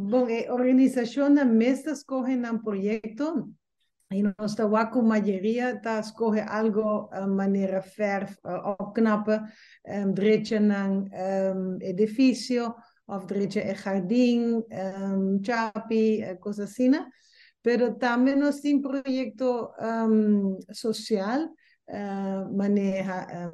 bom, organização na mesa escolhe um projeto e nossa waku maioria tá escolhe algo maneira ver opknappen, direito edifício, of direito jardim, chapi, coisa assim, né? Pero também nós temos projeto social, maneira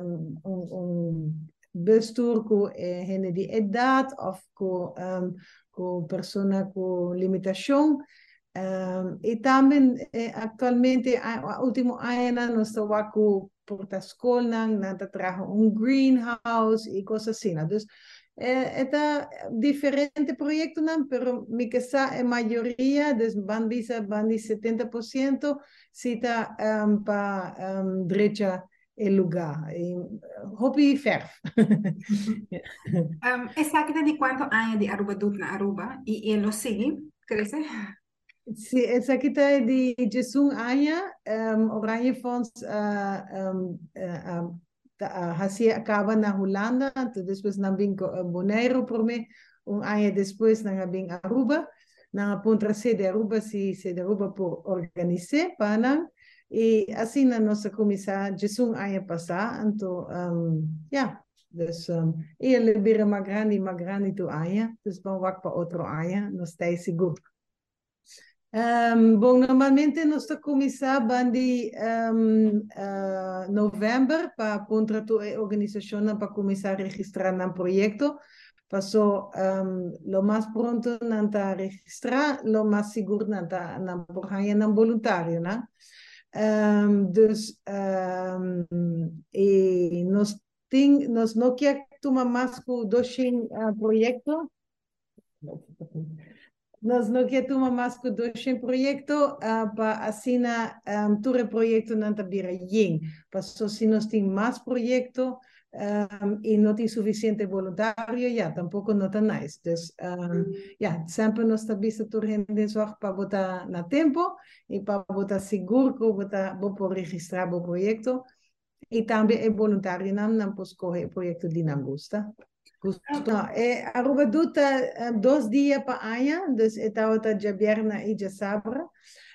bestuur com gente de idade ou com pessoas com limitação. E também, atualmente, o último ano, nós estamos com a escola, nós trazemos greenhouse e coisas assim. Então, é diferente projeto, não, pero me que a maioria, van 70%, cita para direita e lugar. Hobby verf. Exacta de cuántos años de Aruba Dut na Aruba y lo sigue, crece. Sí, essa aqui está de Jesus Aya, Oranje Fonds, Hacia acaba na Holanda, então depois na vim Bonaire por mim, ano depois na vim Aruba, na ponta sede Aruba, se de Aruba por organizar, para e assim na nossa comissão Jesus Aya passar, então, ja, dus ele vira uma grande do Aya, dus vamos para outro Aya, não está seguro. Bom, normalmente nós começamos em novembro para contratar a organização para começar a registrar um projeto. Passou lo mais pronto não tá registrar, lo mais seguro não tá não porraia não voluntário, né? Dus e nós não quer tomar mais com dois projetos. Nós não queremos mais que dois projetos para assinar todo o projeto não está bem. Passou se nós temos mais projetos e não tem suficiente voluntário, já tampouco não está nice. Então, sempre nós está visto toda gente zorg para botar na tempo e para botar seguro que vou registrar o projeto e também é voluntário não posso correr o projeto de não gosta. Aruba doet 2 dias para ano, dus está de viernes e de sábado.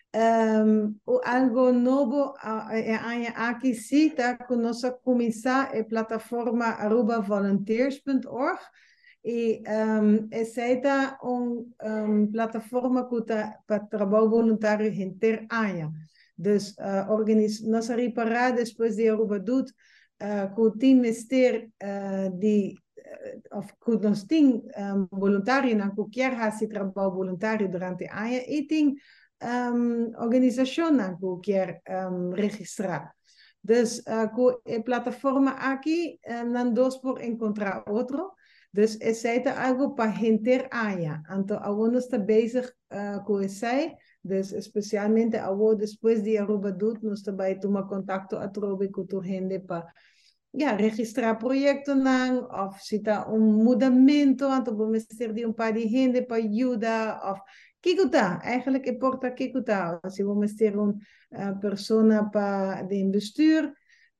Algo novo aqui sim, está com nossa comissão a plataforma arubavolunteers.org e essa é uma plataforma para trabalho voluntário interano. Dus nós reparar depois de Aruba doet, com o time de of goed nós tem voluntário na qualquer raça trabalho voluntário durante a ano e tem organização na qualquer registrar. Dus com a plataforma aqui não dá por encontrar outro. Dus essa é algo para gente ano. Então, a gente está bezig com isso. Dus especialmente depois de Aruba doet, nós também tomar contato através com a gente para registrar projetos não, ou se está mudamento, então vamos ter de par de gente para ajudar, ou que está, eigenlijk importa que está, se vamos ter pessoa para de bestuur,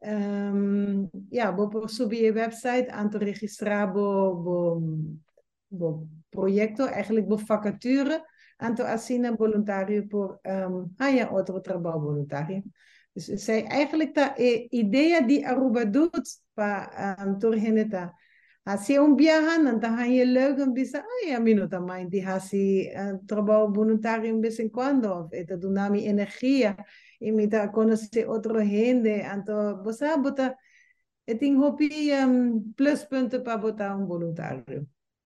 vou subir a website, então registrar o projeto, eigenlijk vou vacature, então assina voluntário por outro trabalho voluntário. Dus zij eigenlijk de idee die Aruba doet, door hen te als je viajan, dan ga je leuk en bisa, minuta mais, die hasi trabalho voluntário vez em quando, eta dunami energia, e me ta conhecer outra gente, então você bota, tem hobby pluspunten para botar voluntário.